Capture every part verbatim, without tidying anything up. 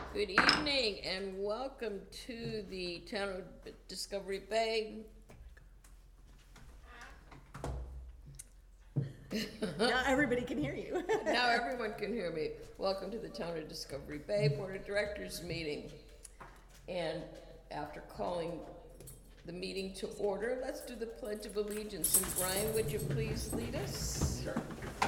Good evening and welcome to the Town of Discovery Bay. Now everybody can hear you. Now everyone can hear me. Welcome to the Town of Discovery Bay Board of Directors meeting. And after calling the meeting to order, let's do the Pledge of Allegiance. And Brian, would you please lead us? Sure.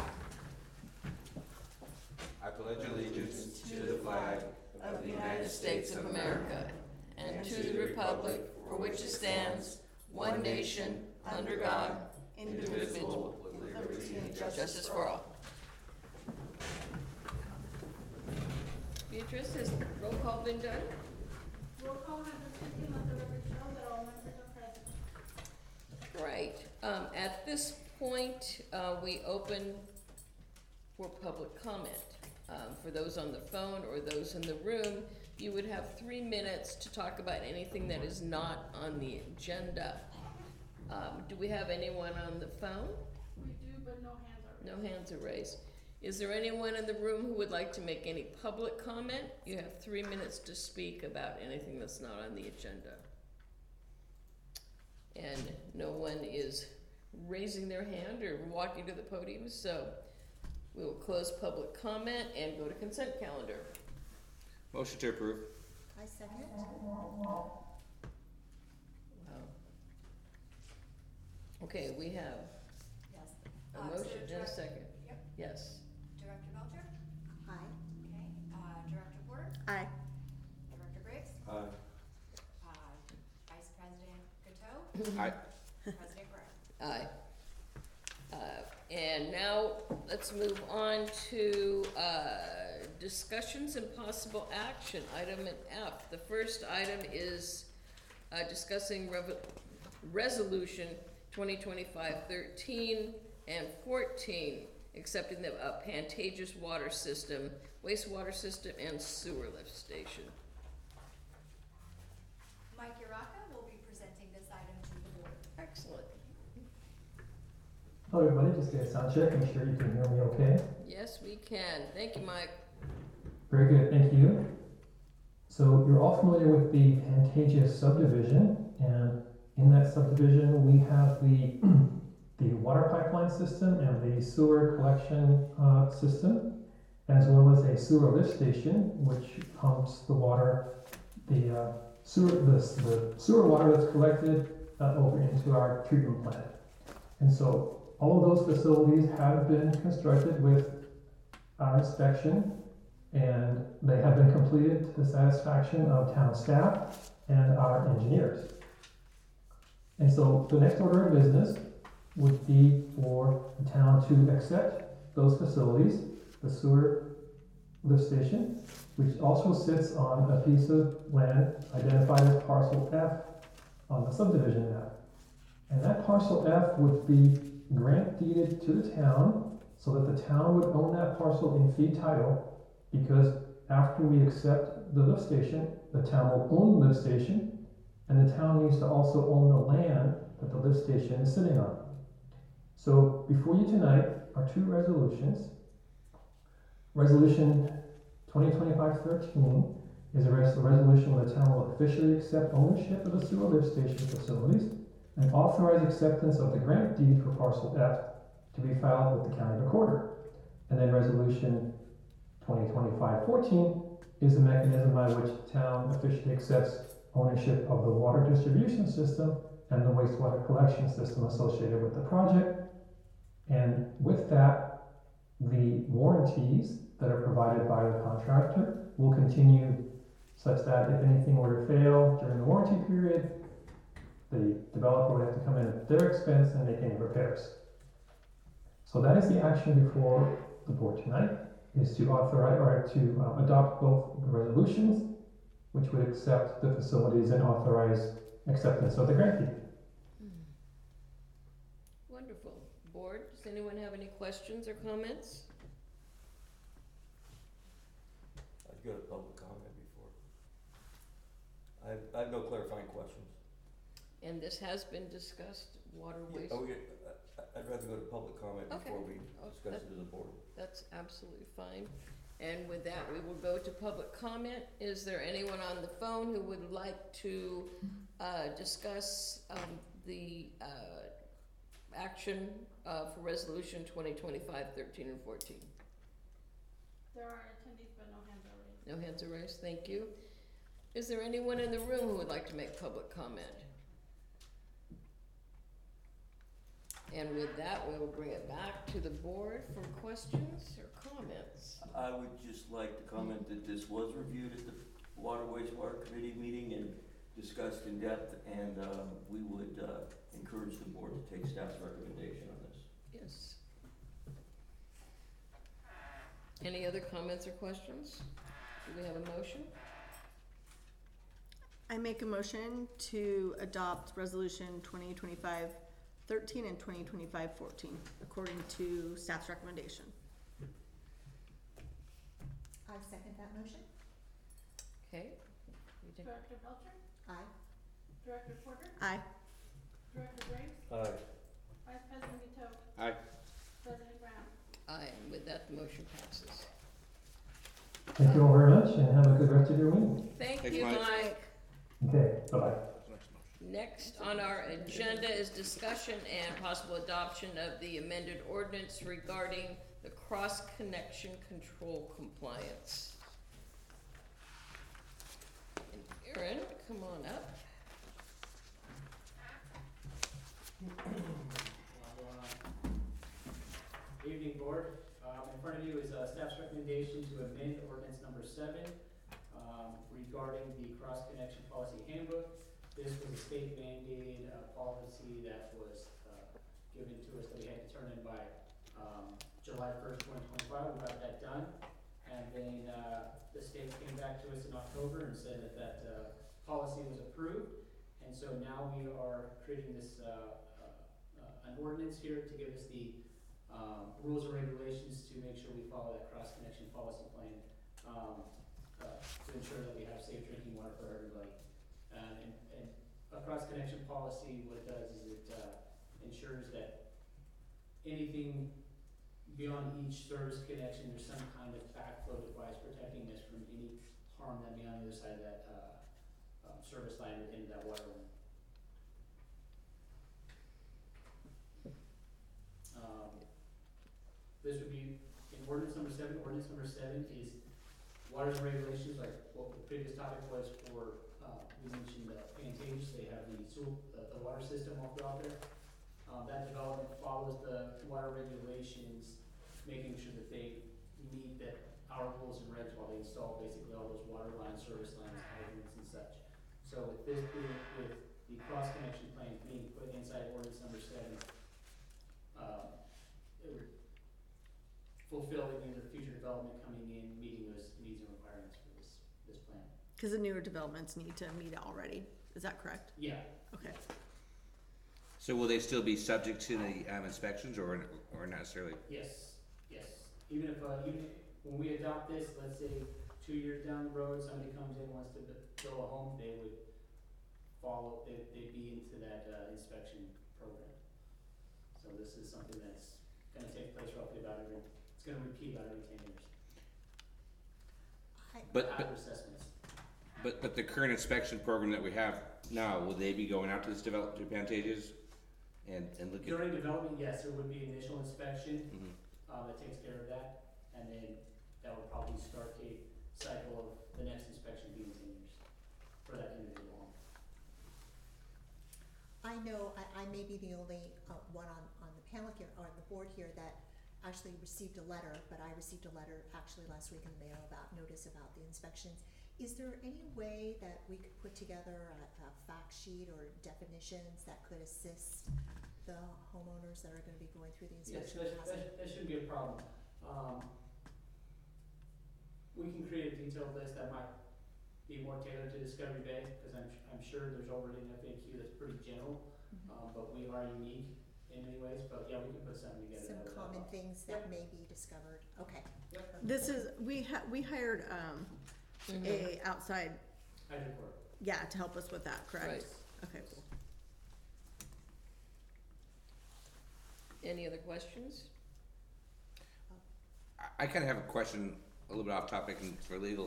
I pledge allegiance to the flag of the United States of America and to the republic for which it stands, one nation, under God, indivisible, with liberty and justice for all. Beatrice, has roll call been done? Roll call has been taken. Let the record show that all members are present. Right. Um, at this point, uh, we open for public comment. Um, for those on the phone or those in the room, you would have three minutes to talk about anything that is not on the agenda. Um, do we have anyone on the phone? We do, but no hands are raised. No hands are raised. Is there anyone in the room who would like to make any public comment? You have three minutes to speak about anything that's not on the agenda. And no one is raising their hand or walking to the podium, so we will close public comment and go to consent calendar. Motion to approve. I second it. Wow. Okay, we have Yes. a Uh, so motion and a Direct- second. Yep. Yes. Director Belcher? Aye. Okay. Uh, Director Porter? Aye. Director Graves? Aye. Uh, Vice President Gateau? Aye. President Graham? Aye. Uh, and now let's move on to uh, discussions and possible action. Item F. The first item is uh, discussing rev- resolution twenty twenty-five thirteen and fourteen, accepting the uh, Pantages water system, wastewater system, and sewer lift station. Mike Uraka will be presenting this item to the board. Excellent. Hello everybody, just get a sound check, make sure you can hear me okay. Yes, we can. Thank you, Mike. Very good, thank you. So you're all familiar with the Pantages subdivision, and in that subdivision we have the, the water pipeline system and the sewer collection uh, system, as well as a sewer lift station which pumps the water, the uh, sewer, the, the sewer water that's collected uh, over into our treatment plant. And so all of those facilities have been constructed with our inspection, and they have been completed to the satisfaction of town staff and our engineers. And so the next order of business would be for the town to accept those facilities, the sewer lift station, which also sits on a piece of land identified as parcel F on the subdivision map. And that parcel F would be grant deeded to the town so that the town would own that parcel in fee title, because after we accept the lift station, the town will own the lift station, and the town needs to also own the land that the lift station is sitting on. So before you tonight are two resolutions. Resolution twenty twenty-five thirteen is a, res- a resolution where the town will officially accept ownership of the sewer lift station facilities and authorize acceptance of the grant deed for parcel F to be filed with the county recorder. And then resolution twenty twenty-five fourteen is the mechanism by which the town officially accepts ownership of the water distribution system and the wastewater collection system associated with the project. And with that, the warranties that are provided by the contractor will continue, such that if anything were to fail during the warranty period, the developer would have to come in at their expense and make any repairs. So that is the action before the board tonight, is to authorize or to uh, adopt both the resolutions, which would accept the facilities and authorize acceptance of the grant deed. Wonderful. Board, does anyone have any questions or comments? I'd go to public comment before. I have, I have no clarifying questions. And this has been discussed, water Yeah, waste. oh, yeah, I- I'd rather go to public comment Okay. before we Oh, discuss that- it as a board. That's absolutely fine. And with that, we will go to public comment. Is there anyone on the phone who would like to uh, discuss um, the uh, action uh, for resolution twenty twenty-five thirteen and fourteen? There are attendees, but no hands are raised. No hands are raised, thank you. Is there anyone in the room who would like to make public comment? And with that, we will bring it back to the board for questions or comments. I would just like to comment that this was reviewed at the Water Wastewater Committee meeting and discussed in depth, and um, we would uh, encourage the board to take staff's recommendation on this. Yes. Any other comments or questions? Do we have a motion? I make a motion to adopt resolution twenty twenty-five thirteen and twenty twenty-five fourteen, according to staff's recommendation. I second that motion. Okay. You take- Director Belcher, Aye. Director Porter, Aye. Director Graves, Aye. Vice President Vito, Aye. President Brown. Aye, and with that, the motion passes. Thank you all very much, and have a good rest of your week. Thank Thanks, you, Mike. Mike. Okay, bye-bye. Next on our agenda is discussion and possible adoption of the amended ordinance regarding the cross-connection control compliance. And Aaron, come on up. Evening, Board. Um, in front of you is uh, staff's recommendation to amend ordinance number seven um, regarding the cross-connection policy handbook. This was a state mandated uh, policy that was uh, given to us that we had to turn in by um, July first, twenty twenty-five. We got that done. And then uh, the state came back to us in October and said that that uh, policy was approved. And so now we are creating this uh, uh, uh, an ordinance here to give us the um, rules and regulations to make sure we follow that cross-connection policy plan um, uh, to ensure that we have safe drinking water for everybody. Uh, and, and a cross-connection policy, what it does is it uh, ensures that anything beyond each service connection, there's some kind of backflow device protecting us from any harm that may be on the other side of that uh, um, service line or into that water line. Um, this would be in ordinance number seven. Ordinance number seven is water and regulations, like what the previous topic was for, uh, we mentioned uh, Pantages. They have the sewer, uh, the water system all throughout there. Um, that development follows the water regulations, making sure that they meet that our rules and regs while they install basically all those water lines, service lines, hydrants and such. So with this being, with the cross connection plan being put inside ordinance number seven, um, it would fulfill any other future development coming in, meeting those needs and requirements for this, this plan. Because the newer developments need to meet it already. Is that correct? Yeah. Okay. So will they still be subject to the um, inspections or, or not necessarily? Yes, yes. Even if, uh, even if- when we adopt this, let's say two years down the road, somebody comes in, wants to bu- build a home, they would follow, they, they'd be into that, uh, inspection program. So this is something that's gonna take place roughly about every, it's gonna repeat about every ten years. I, But, After but, assessments. but, but the current inspection program that we have now, will they be going out to this develop, to Pantages and, and looking? During development, yes, there would be initial inspection, Mhm. uh, that takes care of that, and then that would probably start a cycle of the next inspection being ten years for that individual home. I know I, I may be the only uh, one on, on the panel here, or on the board here, that actually received a letter, but I received a letter actually last week in the mail about notice about the inspections. Is there any way that we could put together a, a fact sheet or definitions that could assist the homeowners that are gonna be going through the Yes, inspection that, process? that, that shouldn't be a problem. Um, we can create a detailed list that might be more tailored to Discovery Bay, because I'm, I'm sure there's already an F A Q that's pretty general, Mhm. um, but we are unique in many ways, but yeah, we can put something together. Some that would common help. things that may be discovered, okay. Yep. This is, we ha- we hired, um, Mhm. a outside, Hydrocorp. yeah, to help us with that, correct? Right. Okay, cool. Any other questions? I, I kinda have a question, a little bit off topic and for legal.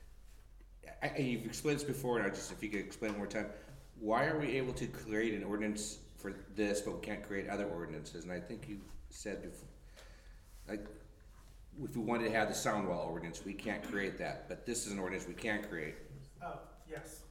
I, and you've explained this before, and I just, if you could explain one more time, why are we able to create an ordinance for this, but we can't create other ordinances? And I think you said before, like, if we wanted to have the sound wall ordinance, we can't create that, but this is an ordinance we can create. Oh, yes.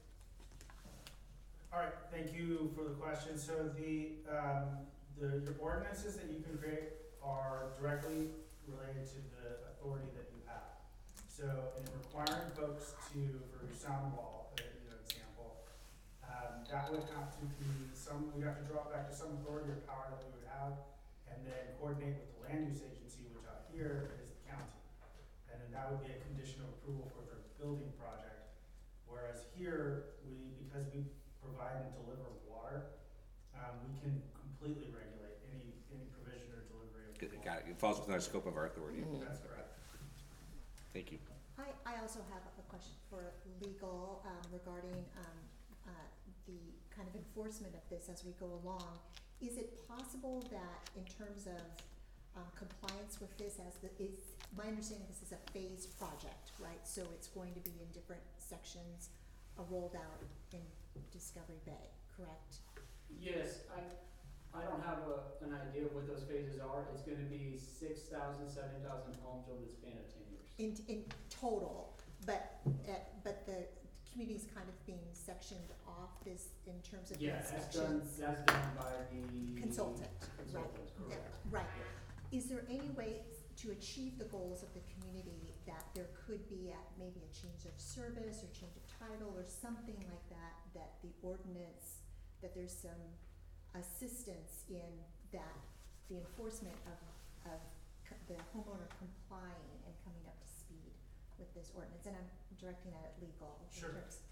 All right, thank you for the question. So the, um, the, your ordinances that you can create are directly related to the authority that you have. So in requiring folks to, for your sound wall, uh, you know, example, um, that would have to be some, we have to draw it back to some authority or power that we would have, and then coordinate with the land use agency, which out here is the county. And then that would be a condition of approval for their building project. Whereas here, we, because we provide and deliver water, um, we can completely regulate any, any provision or delivery of Good, water. got it. It falls within the scope of our authority. Mhm. That's correct. Thank you. I, I also have a question for legal, um, regarding, um, uh, the kind of enforcement of this as we go along. Is it possible that in terms of, um, compliance with this as the, is, my understanding this is a phased project, right? So it's going to be in different sections, uh, rolled out in Discovery Bay, correct? Yes, I, I don't have a, an idea of what those phases are. It's gonna be six thousand, seven thousand homes over the span of ten years. In, in total, but, uh, but the community's kind of being sectioned off this in terms of Yeah, these that's done, sections. that's done by the. Consultant, right, Consultant, yeah, correct. right. Is there any way to achieve the goals of the community that there could be at maybe a change of service or change of title or something like that, that the ordinance, that there's some assistance in that, the enforcement of, of co- the homeowner complying and coming up to speed with this ordinance? And I'm directing that at legal. in Sure. terms-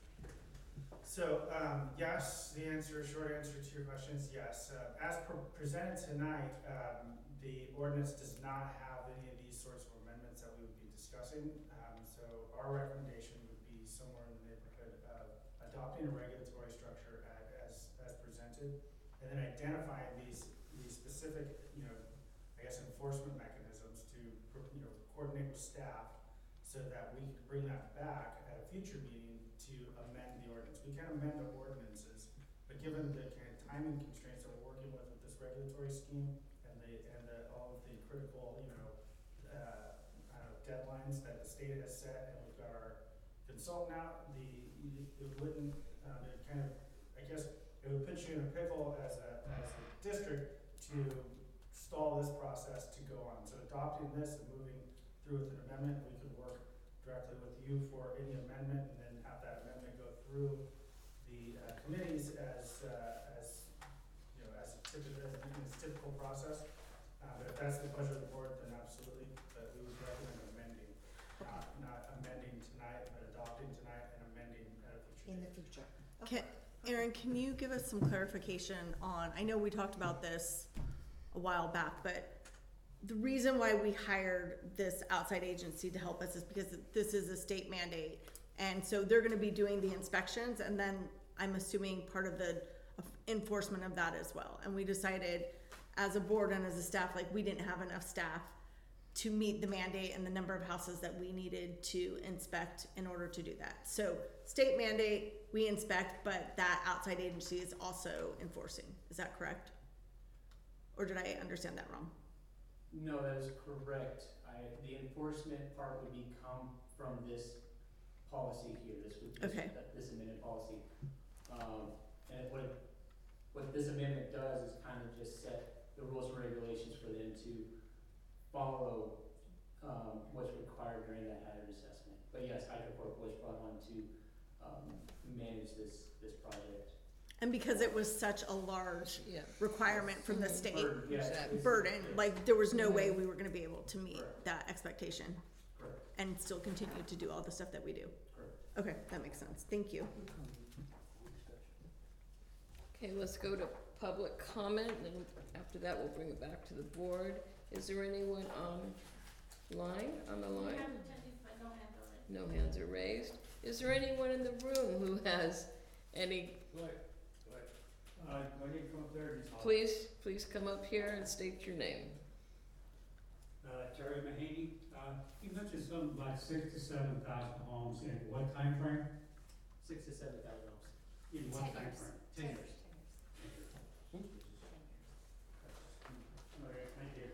So, um, yes, the answer, short answer to your question is yes. Uh, as pre- presented tonight, um, the ordinance does not have any of these sorts of amendments that we would be discussing. Um, so our recommendation would be somewhere in the neighborhood of adopting a regulatory structure a- as, as presented, and then identifying these, these specific, you know, I guess enforcement mechanisms to, you know, coordinate with staff so that we can bring that back at a future meeting to amend the ordinance. We can amend the ordinances, but given the kind of timing constraints that we're working with with this regulatory scheme and the, and the, all of the critical, you know, uh, uh, deadlines that the state has set, and we've got our consultant out, the, it wouldn't, um, it kind of, I guess, it would put you in a pickle as a, as a district to stall this process to go on. So adopting this and moving through with an amendment, we could work directly with you for any amendment and then have that amendment go through the uh, committees as, uh, as, you know, as a typical, as in its typical process. Uh, but if that's the pleasure of the board, then absolutely, but we would recommend amending, not, not amending tonight, but adopting tonight and amending at a future In date. the future. Can, Aaron, can you give us some clarification on, I know we talked about this a while back, but the reason why we hired this outside agency to help us is because this is a state mandate. And so they're gonna be doing the inspections, and then I'm assuming part of the enforcement of that as well. And we decided as a board and as a staff, like, we didn't have enough staff to meet the mandate and the number of houses that we needed to inspect in order to do that. So state mandate, we inspect, but that outside agency is also enforcing. Is that correct? Or did I understand that wrong? No, that is correct. I, the enforcement part would be come from this policy here, this would, this, Okay. this amended policy. Um, and what, it- what this amendment does is kind of just set the rules and regulations for them to follow, um, what's required during that hazard assessment. But yes, HydroCorp was brought on to, um, manage this, this project. And because it was such a large Yeah. requirement from the state Burden, yes, Exactly. it's- burden, it's- like, there was no way we were gonna be able to meet Correct. that expectation Correct, and still continue to do all the stuff that we do. correct. Okay, that makes sense. Thank you. Okay, let's go to public comment, and then after that, we'll bring it back to the board. Is there anyone online, on the We line? have attendees, but no hands on it. No hands are raised. Is there anyone in the room who has any, Uh, do I need to come up there? or just- please, please come up here and state your name. Uh, Terry Mahaney, uh, Uh, you mentioned something like six to seven thousand homes in what time frame? Six to seven thousand homes. In what Ten time years. frame? Ten years. Okay, thank you.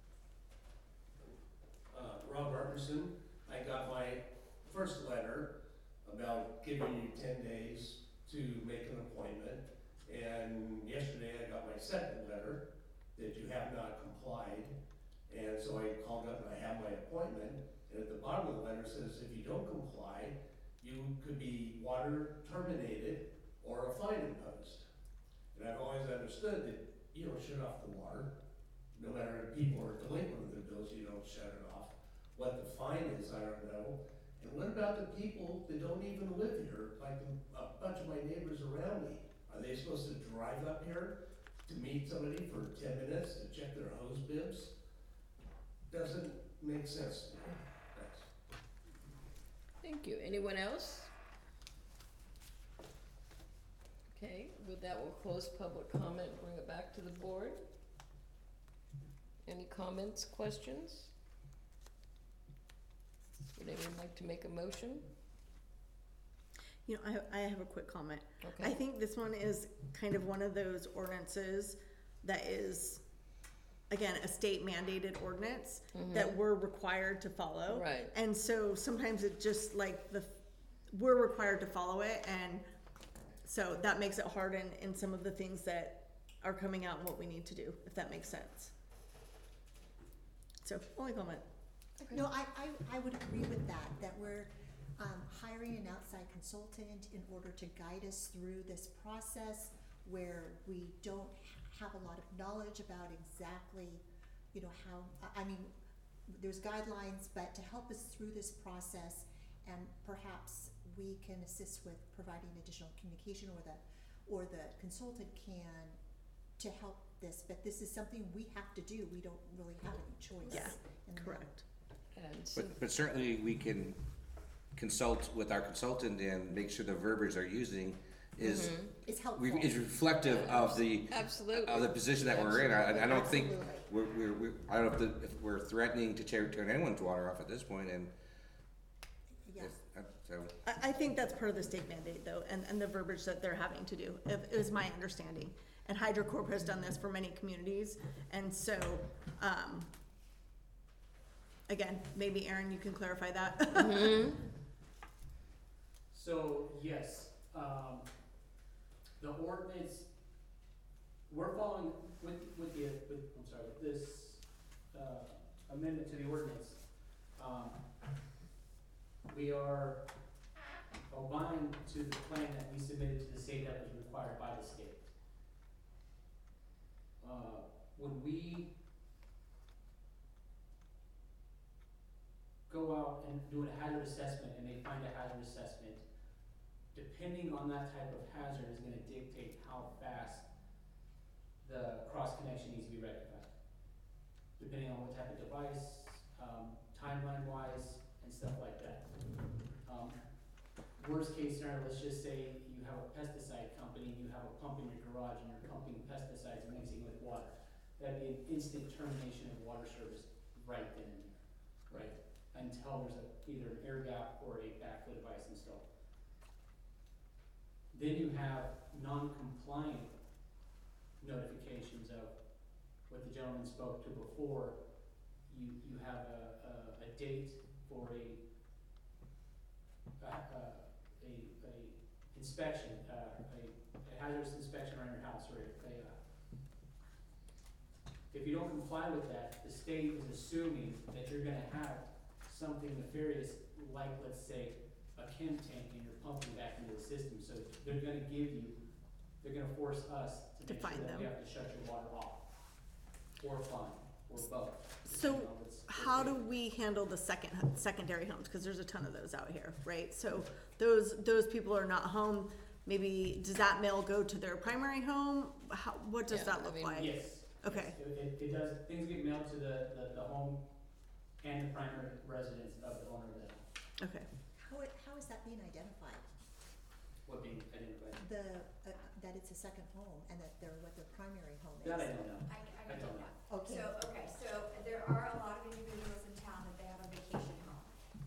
Uh, Rob Arkerson, I got my first letter about giving you ten days to make an appointment. And yesterday I got my second letter that you have not complied. And so I called up and I have my appointment. And at the bottom of the letter says, if you don't comply, you could be water terminated or a fine imposed. And I've always understood that you don't shut off the water. No matter if people are delinquent with their bills, you don't shut it off. What the fine is, I don't know. And what about the people that don't even live here, like a, a bunch of my neighbors around me? Are they supposed to drive up here to meet somebody for ten minutes to check their hose bibs? Doesn't make sense to me. Thanks. Thank you. Anyone else? Okay, with that, we'll close public comment, bring it back to the board. Any comments, questions? Would anyone like to make a motion? You know, I, I have a quick comment. Okay. I think this one is kind of one of those ordinances that is, again, a state mandated ordinance that we're required to follow. Right. And so sometimes it just like the, we're required to follow it, and so that makes it hard in, in some of the things that are coming out and what we need to do, if that makes sense. So, only comment. No, I, I, I would agree with that, that we're um, hiring an outside consultant in order to guide us through this process where we don't have a lot of knowledge about exactly, you know, how, I- I mean, there's guidelines, but to help us through this process, and perhaps we can assist with providing additional communication, or the, or the consultant can, to help this, but this is something we have to do, we don't really have any choice. Yeah, in that. correct. And so, But, but certainly we can consult with our consultant and make sure the verbiage they're using is, It's helpful. we- is reflective of the, absolutely. of the position that we're in. I, I don't think, Absolutely. we're, we're, we're, I don't know if, the, if we're threatening to tear, turn anyone's water off at this point, and Yeah. if, uh, so. I, I think that's part of the state mandate though, and, and the verbiage that they're having to do, if, is my understanding. And HydroCorp has done this for many communities, and so, um, again, maybe Aaron, you can clarify that. So, yes, um, the ordinance, we're following with, with the, with, I'm sorry, with this, uh, amendment to the ordinance. Um, we are aligned to the plan that we submitted to the state that was required by the state. Uh, when we go out and do a hazard assessment and they find a hazard assessment, depending on that type of hazard is gonna dictate how fast the cross connection needs to be rectified. Depending on what type of device, um, timeline wise, and stuff like that. Um, worst case scenario, let's just say you have a pesticide company and you have a pump in your garage and you're pumping pesticides and mixing with water. That'd be an instant termination of water service right then and there, right? Until there's a, either an air gap or a backflow device installed. Then you have non-compliant notifications of what the gentleman spoke to before. You, you have a, a, a date for a, a, a, a, a inspection, uh, a, a hazardous inspection around your house, or a, a, uh, if you don't comply with that, the state is assuming that you're gonna have something nefarious, like, let's say, a chem tank and you're pumping back into the system, so they're gonna give you, they're gonna force us to To make find sure that we them. have to shut your water off, or fine, or both. So depending on what's- what's how do needed. we handle the second, secondary homes, cause there's a ton of those out here, right? So those, those people are not home, maybe, does that mail go to their primary home? How, what does Yeah, that I look mean, like? Yes. Okay. yes, It, it, it does, things get mailed to the, the, the home and the primary residence of the owner of that home. Okay, How, it- how is that being identified? What being identified? The, uh, that it's a second home and that they're what their primary home is? That I don't know. I, I I can don't take know. that. Okay. So, okay, so there are a lot of individuals in town that they have a vacation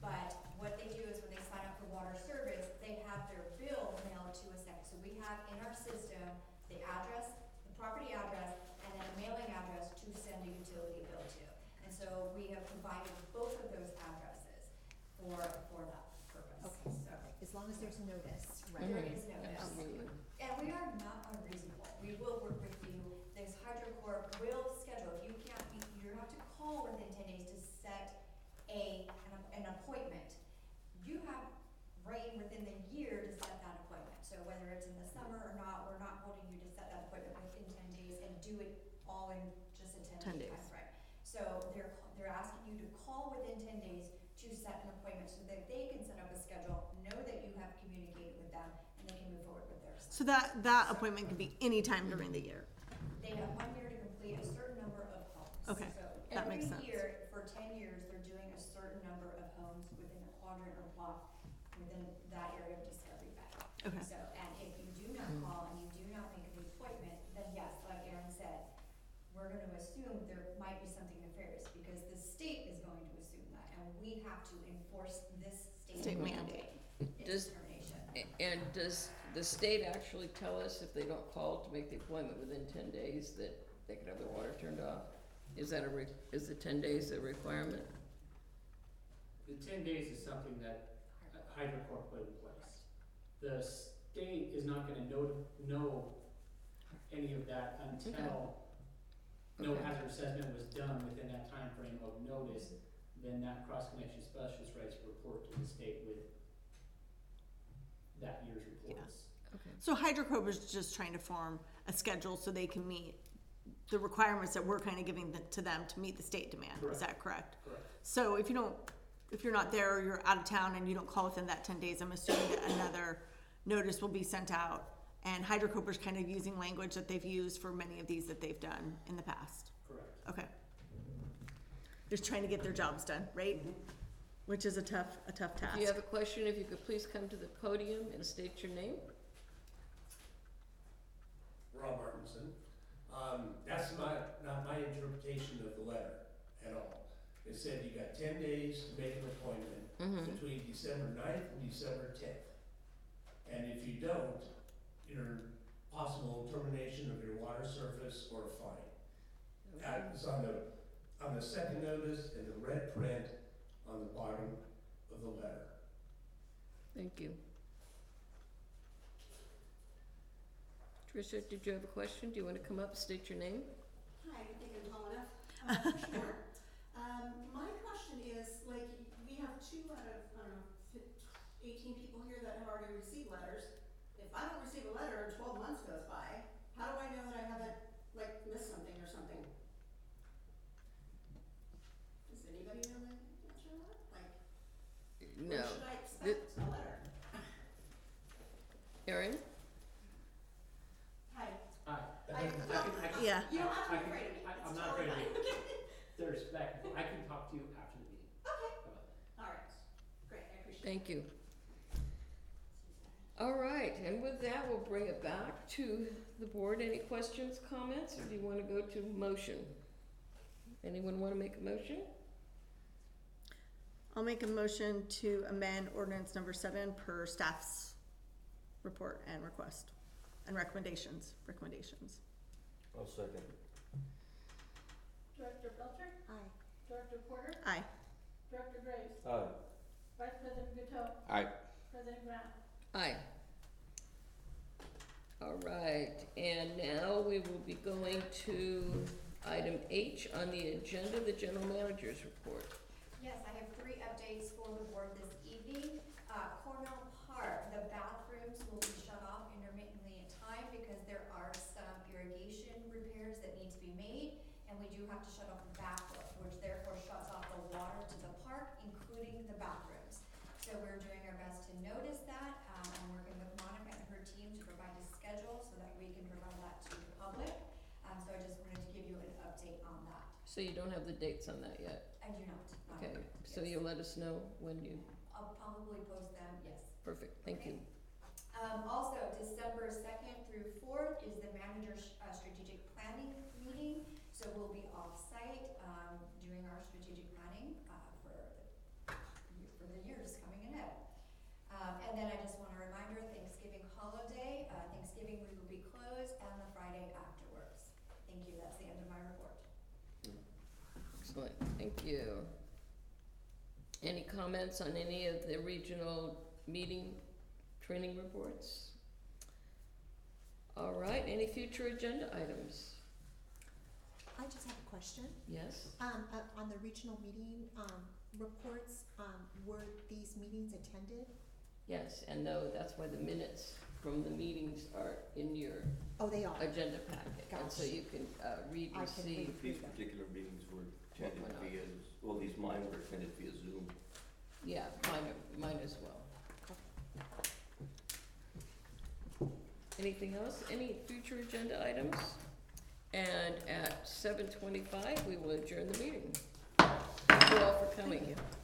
But what they do is when they sign up for water service, they have their bill mailed to a second. So we have in our system the address, the property address, and then a mailing address to send a utility bill to. And so we have provided both of those addresses for, for that purpose. Okay. So As long as there's notice, right? there Mhm. is notice. Absolutely. And we are not unreasonable. We will work with you. This HydroCorp will schedule. If you can't, be- you have to call within ten days to set a, an, an appointment. You have right within the year to set that appointment. So whether it's in the summer or not, we're not holding you to set that appointment within ten days and do it all in just a ten ten day days. timeframe. So they're, they're asking you to call within ten days to set an appointment so that they can set up a schedule, know that you have communicated with them, and they can move forward with their assignment. So that, that appointment can be any time during the year. They have one year to complete a certain number of homes. Okay, So that makes sense. every year, for ten years, they're doing a certain number of homes within a quadrant or block within that area of Discovery Bay. Okay. So, and if you do not call and you do not make an appointment, then yes, like Aaron said, we're gonna assume there might be something nefarious because the state is going to assume that, and we have to enforce this state State mandate. It's Does- determination. A- And does the state actually tell us if they don't call to make the appointment within ten days that they could have their water turned off? Is that a re, is the ten days a requirement? The ten days is something that HydroCorp put in place. The state is not gonna know, know any of that until no Okay. hazard assessment was done within that time frame of notice. Then that cross-connection specialist writes a report to the state with that year's reports. Okay. So HydroCorp is just trying to form a schedule so they can meet the requirements that we're kind of giving the- to them to meet the state demand. Is Correct. that correct? Correct. So if you don't, if you're not there, or you're out of town and you don't call within that ten days, I'm assuming that another notice will be sent out. And HydroCorp is kind of using language that they've used for many of these that they've done in the past. Correct. Okay. Just trying to get their jobs done, right? Which is a tough, a tough task. If you have a question, if you could please come to the podium and state your name. Rob Martinson. Um, that's not, not my interpretation of the letter at all. It said you got ten days to make an appointment Mhm. between December ninth and December tenth. And if you don't, you're possible termination of your water service or a fine. That is on the, on the second notice in the red print on the bottom of the letter. Thank you. Tricia, did you have a question? Do you want to come up, state your name? Hi, I think I'm tall enough. Uh, sure. Um, my question is, like, we have two out of, I don't know, fif- eighteen people here that have already received letters. If I don't receive a letter and twelve months goes by, how do I know that I haven't, like, missed something or something? Does anybody know the answer to that? Like, No. when should I expect a letter? Erin? Hi. Hi. I, no, I can- Yeah. you don't have to I be can- afraid of me. I- It's I'm not totally afraid of you. fine. There's back and forth. I can talk to you after the meeting. Okay. How about that? All right. Great, I appreciate it. Thank you. All right, and with that, we'll bring it back to the board. Any questions, comments, or do you want to go to motion? Anyone want to make a motion? I'll make a motion to amend ordinance number seven per staff's report and request, and recommendations, recommendations. I'll second. Director Belcher, Aye. Director Porter, Aye. Director Graves, Aye. Vice President Gutto, Aye. President Grant. Aye. All right, and now we will be going to item H on the agenda, the general manager's report. Yes, I have three updates for the board this evening. Uh, Cornell Park, the bathrooms will be shut off intermittently at time because there are some irrigation repairs that need to be made. And we do have to shut off the backflow, which therefore shuts off the water to the park, including the bathrooms. So we're doing our best to notice that. Um, I'm working with Monica and her team to provide a schedule so that we can provide that to the public. Um, so I just wanted to give you an update on that. So you don't have the dates on that yet? I do not. not Okay, yet. so Yes. you'll let us know when you, I'll probably post them, yes. perfect, thank you. Um, also, December second through fourth is the manager's, uh, strategic planning meeting. So we'll be off-site, um, doing our strategic planning, uh, for, the- for the comments on any of the regional meeting training reports? All right, any future agenda items? I just have a question. Yes? Um, uh, on the regional meeting, um, reports, um, were these meetings attended? Yes, and no, that's why the minutes from the meetings are in your Oh, they are? agenda packet. And so Gotcha. you can, uh, read I and can see. read. These particular meetings were attended What went on? via, well, these mine were attended via Zoom. Yeah, mine, are- mine as well. Anything else? Any future agenda items? And at seven twenty-five, we will adjourn the meeting. Thank you all for coming. Thank you.